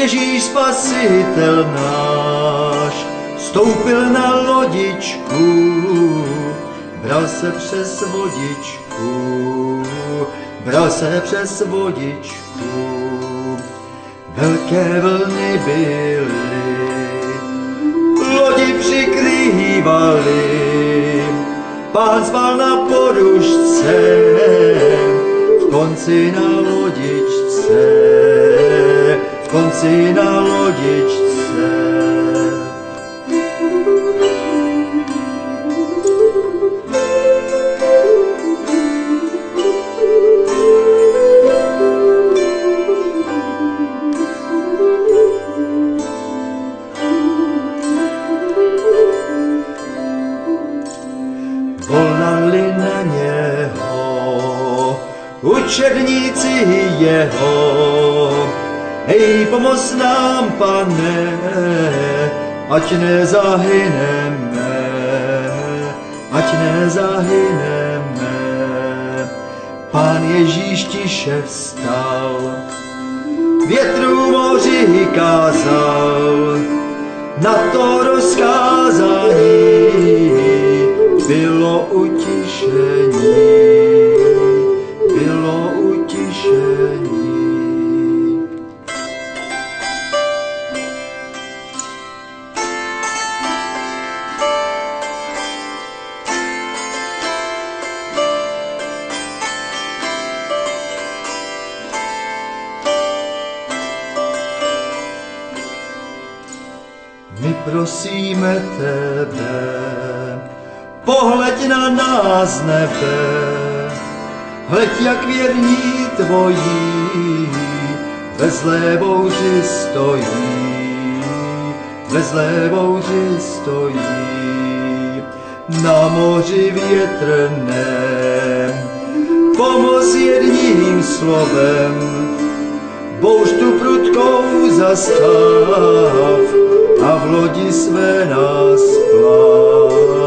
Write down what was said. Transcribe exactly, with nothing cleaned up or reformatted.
Ježíš Spasitel náš stoupil na lodičku, bral se přes vodičku, bral se přes vodičku. Velké vlny byly, lodi přikrývaly, Pán spal na podušce, v konci na lodičce, v konci na lodičce. Volali na něho učedníci jeho, hej, pomoz nám, Pane, ať nezahyneme, ať nezahyneme. Pán Ježíš tiše vstal, větru moři kázal, na to rozkázání bylo utišení, bylo utišení. My prosíme tebe, pohleď na nás nebe, hleď, jak věrní tvojí ve zlé bouři stojí, ve zlé bouři stojí. Na moři větrném pomoz jedním slovem, bouř tu prudkou zastav a v lodi své nás plav.